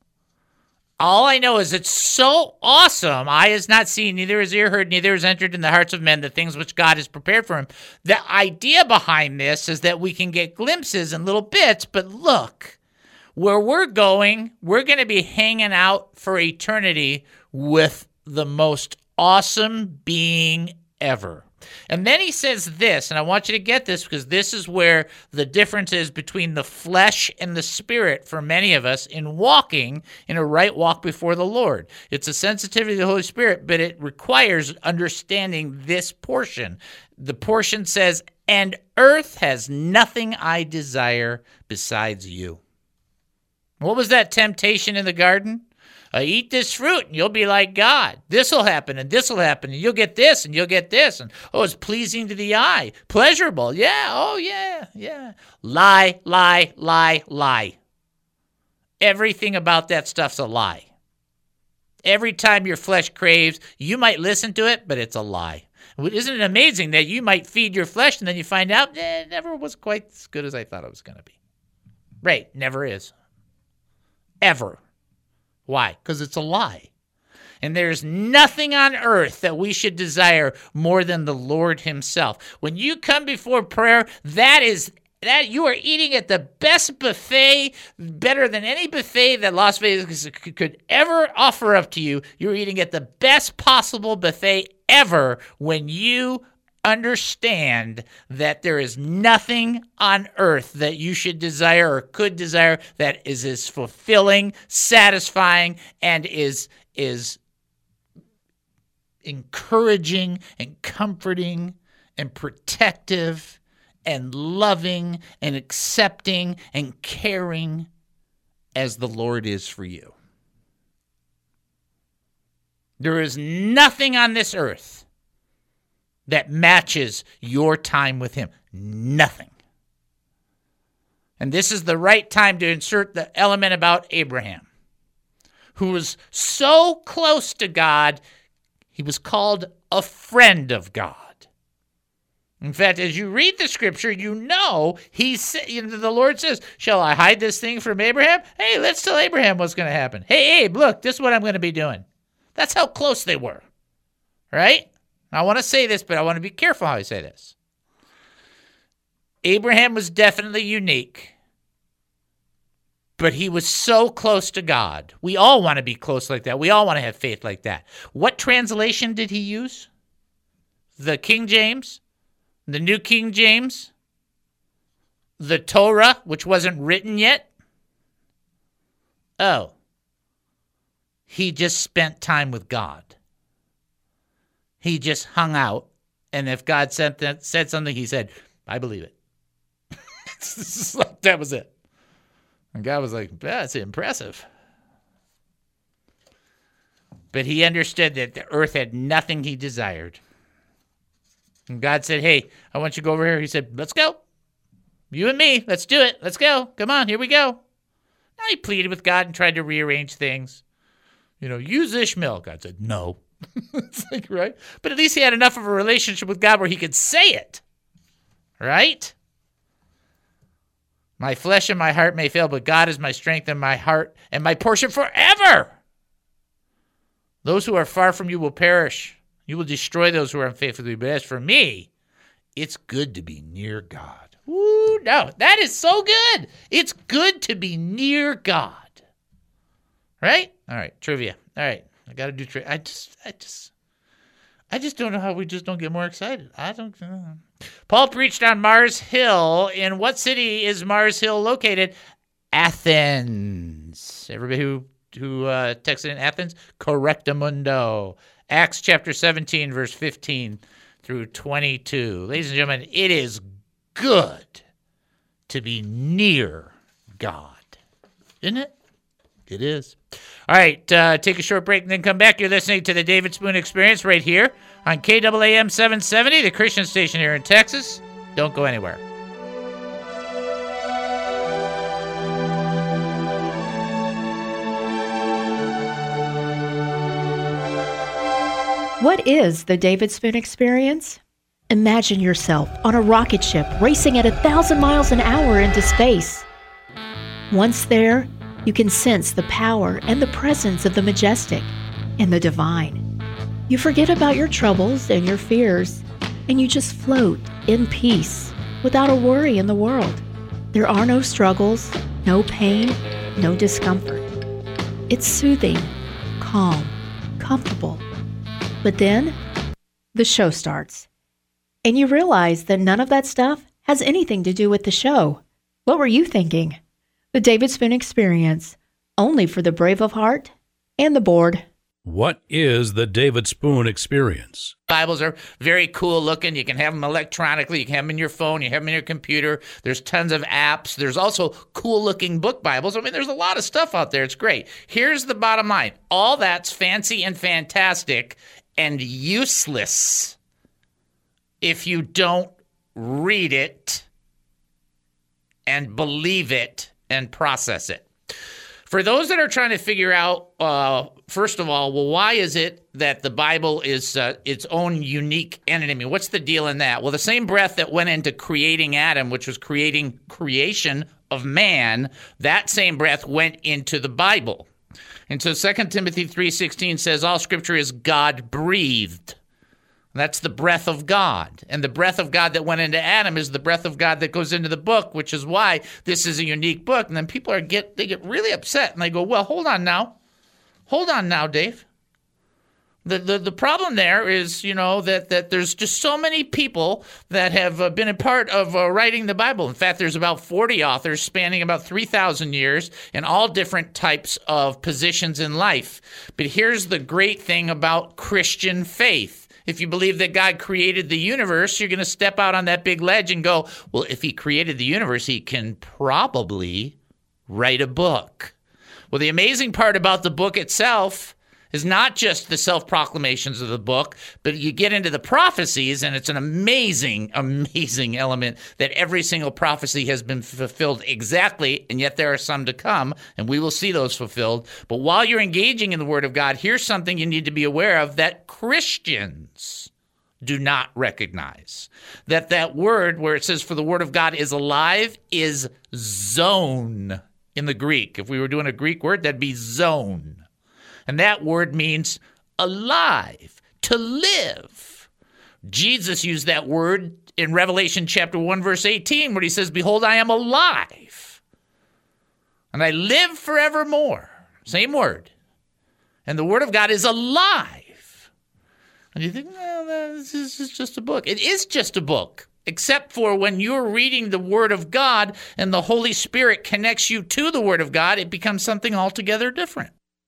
All I know is it's so awesome. Eye has not seen, neither has ear heard, neither has entered in the hearts of men the things which God has prepared for him. The idea behind this is that we can get glimpses and little bits, but look, where we're going, we're going to be hanging out for eternity with the most awesome being ever. And then he says this, and I want you to get this because this is where the difference is between the flesh and the spirit for many of us in walking in a right walk before the Lord. It's a sensitivity to the Holy Spirit, but it requires understanding this portion. The portion says, and earth has nothing I desire besides you. What was that temptation in the garden? Uh, eat this fruit and you'll be like God. This will happen and this will happen and you'll get this and you'll get this. And oh, it's pleasing to the eye. Pleasurable. Yeah. Oh, yeah. Yeah. Lie, lie, lie, lie. Everything about that stuff's a lie. Every time your flesh craves, you might listen to it, but it's a lie. Isn't it amazing that you might feed your flesh and then you find out eh, it never was quite as good as I thought it was going to be? Right. Never is. Ever. Why? Because it's a lie. And there's nothing on earth that we should desire more than the Lord himself. When you come before prayer, that is that you are eating at the best buffet, better than any buffet that Las Vegas could ever offer up to you. You're eating at the best possible buffet ever when you understand that there is nothing on earth that you should desire or could desire that is as fulfilling, satisfying, and is is encouraging and comforting and protective and loving and accepting and caring as the Lord is for you. There is nothing on this earth that matches your time with him. Nothing. And this is the right time to insert the element about Abraham. who was so close to God, he was called a friend of God. In fact, as you read the scripture, you know, he sa- you know, the Lord says, shall I hide this thing from Abraham? Hey, let's tell Abraham what's going to happen. Hey, Abe, look, this is what I'm going to be doing. That's how close they were, right? I want to say this, but I want to be careful how I say this. Abraham was definitely unique, but he was so close to God. We all want to be close like that. We all want to have faith like that. What translation did he use? The King James? The New King James? The Torah, which wasn't written yet? Oh. He just spent time with God. He just hung out, and if God said, that, said something, he said, I believe it. That was it. And God was like, that's impressive. But he understood that the earth had nothing he desired. And God said, hey, I want you to go over here. He said, let's go. You and me, let's do it. Let's go. Come on, here we go. Now he pleaded with God and tried to rearrange things. You know, use Ishmael. God said, no. It's like, right? But at least he had enough of a relationship with God where he could say it. Right? My flesh and my heart may fail, but God is my strength and my heart and my portion forever. Those who are far from you will perish. You will destroy those who are unfaithful to you. But as for me, it's good to be near God. Woo, no, that is so good. It's good to be near God. Right? All right, trivia. All right, I got to do trivia. I just, I just, I just don't know how we just don't get more excited. I don't know. Paul preached on Mars Hill. In what city is Mars Hill located? Athens. Everybody who who uh, texted in Athens, correctamundo. Acts chapter seventeen, verse fifteen through twenty-two. Ladies and gentlemen, it is good to be near God. Isn't it? It is. All right, uh, take a short break and then come back. You're listening to the David Spoon Experience right here on K A A M seven seventy, the Christian station here in Texas. Don't go anywhere. What is the David Spoon Experience? Imagine yourself on a rocket ship racing at a thousand miles an hour into space. Once there, you can sense the power and the presence of the majestic and the divine. You forget about your troubles and your fears, and you just float in peace without a worry in the world. There are no struggles, no pain, no discomfort. It's soothing, calm, comfortable. But then, the show starts, and you realize that none of that stuff has anything to do with the show. What were you thinking? The David Spoon Experience, only for the brave of heart and the bored. What is the David Spoon Experience? Bibles are very cool looking. You can have them electronically. You can have them in your phone. You have them in your computer. There's tons of apps. There's also cool looking book Bibles. I mean, there's a lot of stuff out there. It's great. Here's the bottom line. All that's fancy and fantastic and useless if you don't read it and believe it and process it. For those that are trying to figure out, uh, first of all, well, why is it that the Bible is uh, its own unique entity? I mean, what's the deal in that? Well, the same breath that went into creating Adam, which was creating creation of man, that same breath went into the Bible. And so Second Timothy three sixteen says all Scripture is God-breathed. That's the breath of God. And the breath of God that went into Adam is the breath of God that goes into the book, which is why this is a unique book. And then people are get they get really upset and they go, well, hold on now. Hold on now, Dave. The the, the problem there is, you know, that, that there's just so many people that have uh, been a part of uh, writing the Bible. In fact, there's about forty authors spanning about three thousand years in all different types of positions in life. But here's the great thing about Christian faith. If you believe that God created the universe, you're going to step out on that big ledge and go, well, if he created the universe, he can probably write a book. Well, the amazing part about the book itself is not just the self-proclamations of the book, but you get into the prophecies, and it's an amazing, amazing element that every single prophecy has been fulfilled exactly, and yet there are some to come, and we will see those fulfilled. But while you're engaging in the Word of God, here's something you need to be aware of that Christians do not recognize. That that word where it says, for the Word of God is alive, is zone in the Greek. If we were doing a Greek word, that'd be zone. And that word means alive, to live. Jesus used that word in Revelation chapter one, verse eighteen, where he says, behold, I am alive, and I live forevermore. Same word. And the Word of God is alive. And you think, well, this is just a book. It is just a book, except for when you're reading the Word of God and the Holy Spirit connects you to the Word of God, it becomes something altogether different.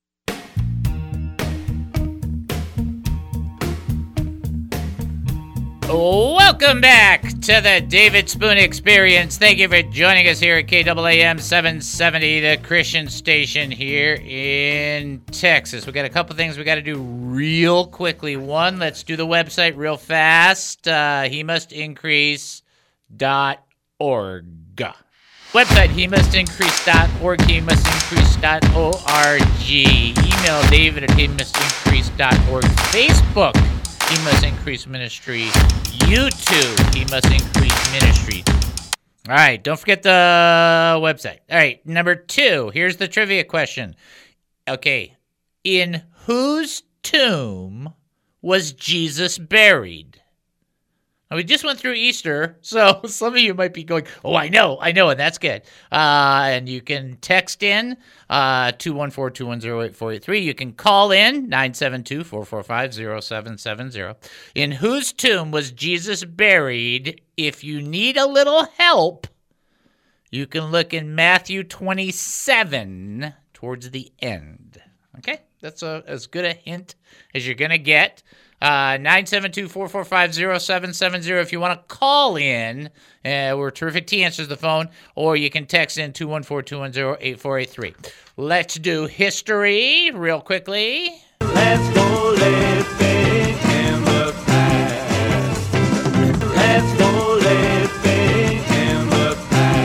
Welcome back to the David Spoon Experience. Thank you for joining us here at K A A M seven seventy, the Christian station here in Texas. We got a couple things we got to do real quickly. One, let's do the website real fast. Uh, he must increase dot org. Website, he must increase dot org, he must increase dot org. Email David at he must increase dot org. Facebook, He Must Increase Ministry. YouTube, He Must Increase Ministry. All right, don't forget the website. All right, number two, here's the trivia question. Okay, in whose tomb was Jesus buried? Now, we just went through Easter, so some of you might be going, oh, I know, I know, and that's good. Uh, and you can text in uh, two one four, two one zero, eight four eight three. You can call in nine seven two, four four five, zero seven seven zero. In whose tomb was Jesus buried? If you need a little help, you can look in Matthew twenty-seven towards the end. Okay? That's a, as good a hint as you're going to get. Uh, nine seven two, four four five, zero seven seven zero if you want to call in. Uh, we're terrific. T answers the phone, or you can text in two one four, two one zero, eight four eight three. Let's do history real quickly. Let's go living in the past. Let's go living in the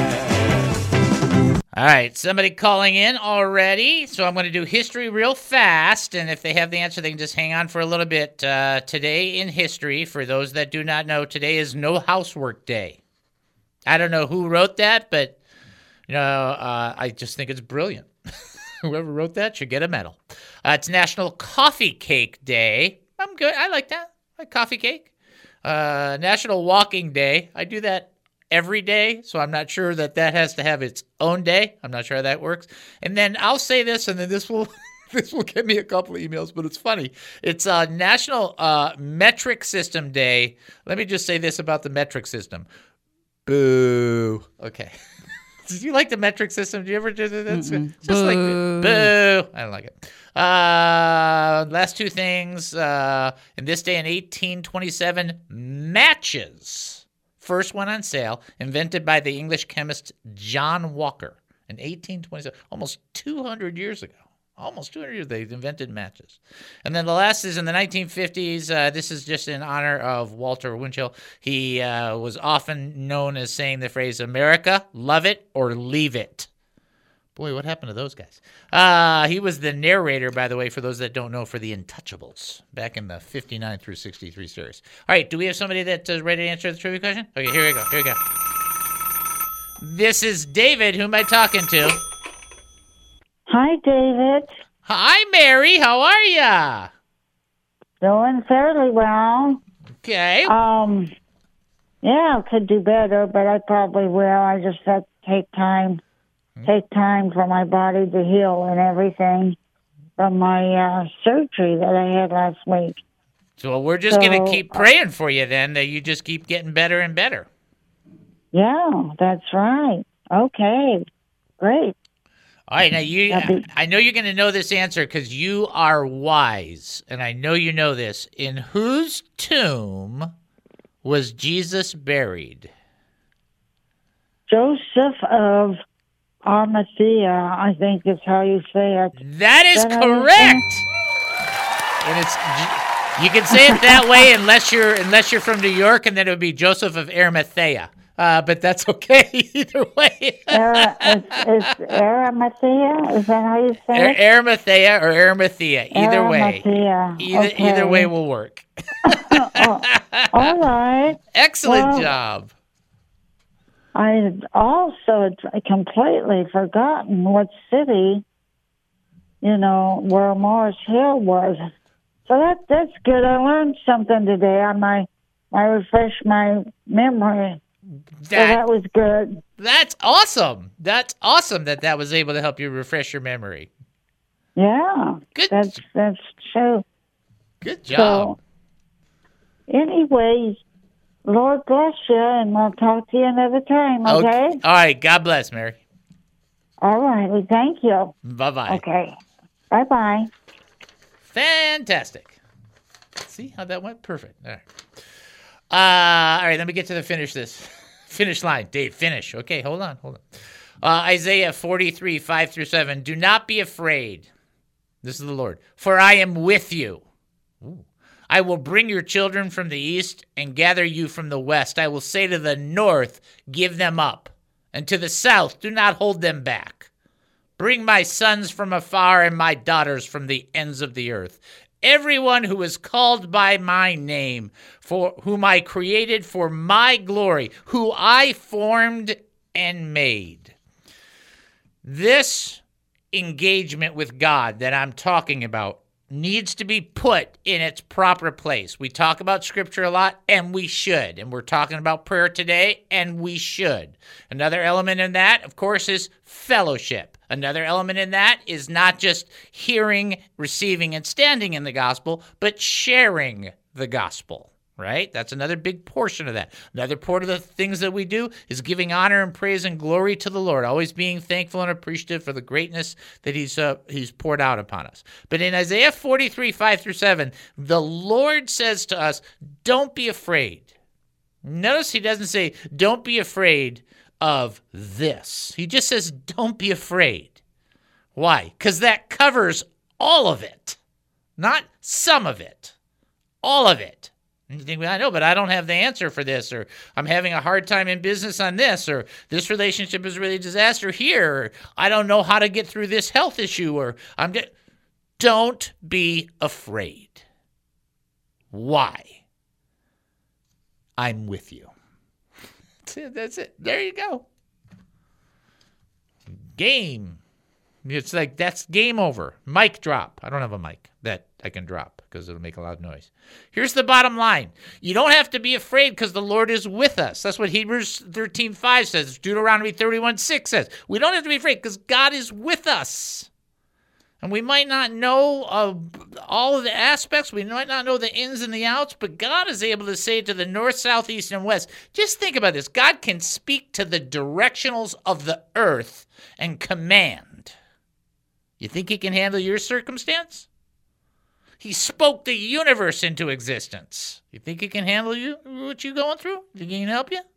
past. All right, somebody calling in already, so I'm going to do history real fast, and if they have the answer, they can just hang on for a little bit. Uh, today in history, for those that do not know, today is No Housework Day. I don't know who wrote that, but you know, uh, I just think it's brilliant. Whoever wrote that should get a medal. Uh, it's National Coffee Cake Day. I'm good. I like that. I like coffee cake. Uh, National Walking Day. I do that every day, so I'm not sure that that has to have its own day. I'm not sure how that works. And then I'll say this, and then this will this will get me a couple of emails, but it's funny. It's uh, National uh, Metric System Day. Let me just say this about the metric system. Boo. Okay. Did you like the metric system? Do you ever do that? That's Mm-mm. just like Boo. boo. I don't like it. Uh, last two things. Uh, in this day in eighteen twenty-seven, matches first went on sale, invented by the English chemist John Walker in eighteen twenty-seven, almost two hundred years ago. Almost two hundred years they invented matches. And then the last is in the nineteen fifties. Uh, this is just in honor of Walter Winchell. He uh, was often known as saying the phrase, America, love it or leave it. Boy, what happened to those guys? Uh, he was the narrator, by the way, for those that don't know, for The Untouchables back in the fifty-nine through sixty-three series. All right, do we have somebody that's uh, ready to answer the trivia question? Okay, here we go. Here we go. This is David. Who am I talking to? Hi, David. Hi, Mary. How are ya? Doing fairly well. Okay. Um, yeah, could do better, but I probably will. I just have to take time, take time for my body to heal and everything from my uh, surgery that I had last week. So we're just So, going to keep praying for you then, that you just keep getting better and better. Yeah, that's right. Okay, great. All right, now you, That'd be- I know you're going to know this answer because you are wise, and I know you know this. In whose tomb was Jesus buried? Joseph of Arimathea, I think is how you say it. That is That correct. And it's you can say it that way unless you're unless you're from New York, and then it would be Joseph of Arimathea. Uh, but that's okay either way. Ara, is, is Arimathea? Is that how you say Ar- it? Arimathea or Arimathea. Either way. Arimathea. Either, Okay. either way will work. Oh, all right. Excellent Well, job. I had also had completely forgotten what city, you know, where Morris Hill was. So that that's good. I learned something today. I might, I refreshed my memory. So that was good. That's awesome. That's awesome that that was able to help you refresh your memory. Yeah. Good. That's that's true. Good job. So, anyways, Lord bless you, and I'll talk to you another time, okay? All right. God bless, Mary. All righty. Thank you. Bye-bye. Okay. Bye-bye. Fantastic. See how that went? Perfect. All right. Uh, all right, let me get to the finish this. Finish line. Dave, finish. Okay, hold on, hold on. Uh, Isaiah forty-three, five through seven. Do not be afraid. This is the Lord. For I am with you. Ooh. I will bring your children from the east and gather you from the west. I will say to the north, give them up. And to the south, do not hold them back. Bring my sons from afar and my daughters from the ends of the earth. Everyone who is called by my name, for whom I created for my glory, who I formed and made. This engagement with God that I'm talking about needs to be put in its proper place. We talk about Scripture a lot, and we should. And we're talking about prayer today, and we should. Another element in that, of course, is fellowship. Another element in that is not just hearing, receiving, and standing in the gospel, but sharing the gospel, right? That's another big portion of that. Another part of the things that we do is giving honor and praise and glory to the Lord, always being thankful and appreciative for the greatness that he's uh, he's poured out upon us. But in Isaiah forty-three, five through seven, the Lord says to us, don't be afraid. Notice he doesn't say, don't be afraid of this. He just says, don't be afraid. Why? Because that covers all of it, not some of it, all of it. And you think, well, I know, but I don't have the answer for this, or I'm having a hard time in business on this, or this relationship is really a disaster here, or I don't know how to get through this health issue, or I'm just... Don't be afraid. Why? I'm with you. That's it. That's it. There you go. Game. It's like, that's game over. Mic drop. I don't have a mic that I can drop because it'll make a loud noise. Here's the bottom line. You don't have to be afraid because the Lord is with us. That's what Hebrews thirteen five says. Deuteronomy thirty-one six says. We don't have to be afraid because God is with us. And we might not know uh, all of the aspects. We might not know the ins and the outs, but God is able to say to the north, south, east, and west. Just think about this. God can speak to the directionals of the earth and command. You think he can handle your circumstance? He spoke the universe into existence. You think he can handle you, what you're going through? Think he can help you?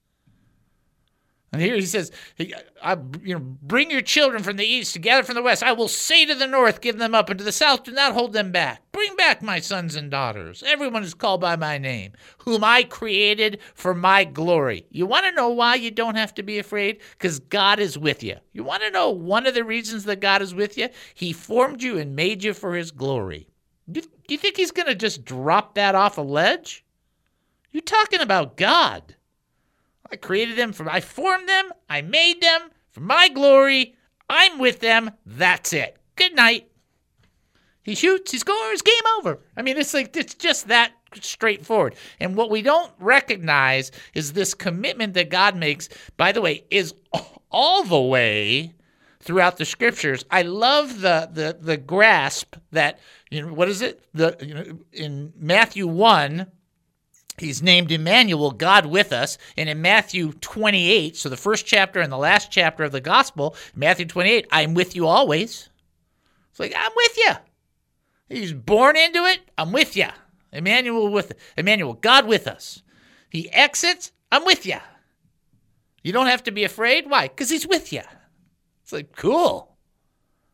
And here he says, I, you know, bring your children from the east together from the west. I will say to the north, give them up, and to the south, do not hold them back. Bring back my sons and daughters, everyone who's called by my name, whom I created for my glory. You want to know why you don't have to be afraid? Because God is with you. You want to know one of the reasons that God is with you? He formed you and made you for his glory. Do you, you think he's going to just drop that off a ledge? You're talking about God. I created them, for, I formed them, I made them for my glory. I'm with them. That's it. Good night. He shoots, he scores, game over. I mean, it's like, it's just that straightforward. And what we don't recognize is this commitment that God makes, by the way, is all the way throughout the scriptures. I love the the the grasp that, you know, what is it? The you know, in Matthew one, he's named Emmanuel, God with us. And in Matthew twenty-eight, so the first chapter and the last chapter of the gospel, Matthew twenty-eight, I'm with you always. It's like, I'm with you. He's born into it. I'm with you. Emmanuel with Emmanuel, God with us. He exits. I'm with you. You don't have to be afraid. Why? Because he's with you. It's like, cool.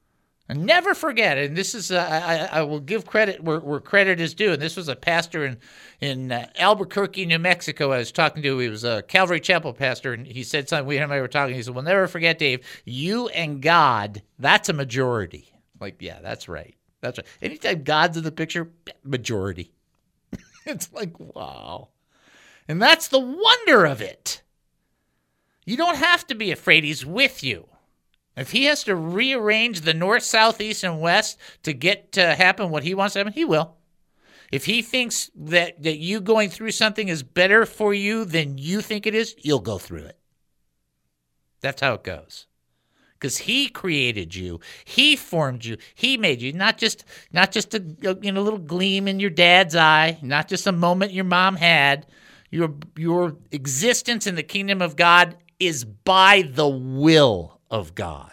And never forget, and this is, uh, I, I will give credit where, where credit is due, and this was a pastor in, in uh, Albuquerque, New Mexico I was talking to. He was a Calvary Chapel pastor, and he said something, we and I were talking, he said, we'll never forget, Dave, you and God, that's a majority. Like, yeah, that's right. That's right. Anytime God's in the picture, majority. It's like, wow. And that's the wonder of it. You don't have to be afraid. He's with you. If he has to rearrange the north, south, east, and west to get to happen what he wants to happen, he will. If he thinks that, that you going through something is better for you than you think it is, you'll go through it. That's how it goes. Because he created you. He formed you. He made you. Not just not just a you know, little gleam in your dad's eye, not just a moment your mom had. Your, your existence in the kingdom of God is by the will of God.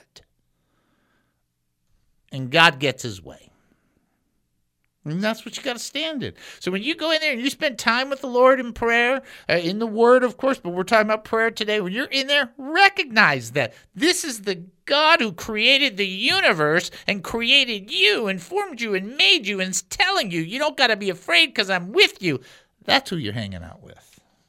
And God gets his way. And that's what you got to stand in. So when you go in there and you spend time with the Lord in prayer, uh, in the Word, of course, but we're talking about prayer today. When you're in there, recognize that this is the God who created the universe and created you and formed you and made you and is telling you, you don't got to be afraid because I'm with you. That's who you're hanging out with.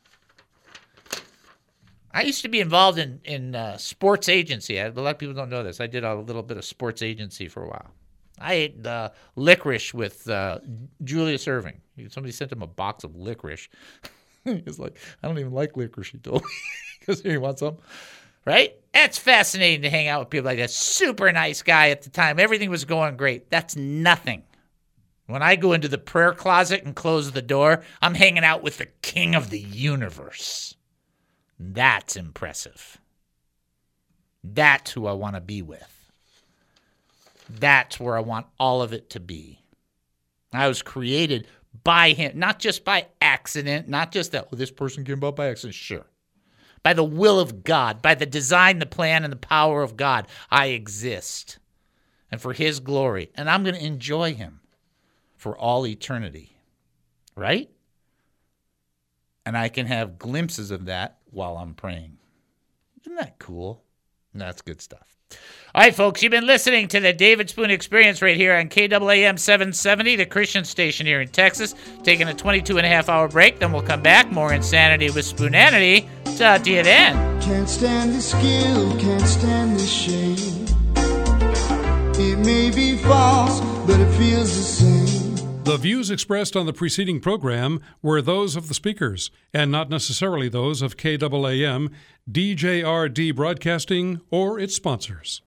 I used to be involved in, in uh, sports agency. I, a lot of people don't know this. I did a little bit of sports agency for a while. I ate uh, licorice with uh, Julius Erving. Somebody sent him a box of licorice. He was like, I don't even like licorice, he told me. Because here, you want some? Right? That's fascinating to hang out with people like that. Super nice guy at the time. Everything was going great. That's nothing. When I go into the prayer closet and close the door, I'm hanging out with the king of the universe. That's impressive. That's who I want to be with. That's where I want all of it to be. I was created by him, not just by accident, not just that, well, this person came about by accident, sure. By the will of God, by the design, the plan, and the power of God, I exist. And for his glory. And I'm going to enjoy him for all eternity. Right? And I can have glimpses of that while I'm praying. Isn't that cool? That's good stuff. All right, folks, you've been listening to the David Spoon Experience right here on K A A M seven seventy, the Christian station here in Texas. Taking a twenty-two and a half hour break, then we'll come back. More Insanity with Spoonanity. Talk to you then. Can't stand this guilt, can't stand this shame. It may be false, but it feels the same. The views expressed on the preceding program were those of the speakers, and not necessarily those of K A A M, D J R D Broadcasting, or its sponsors.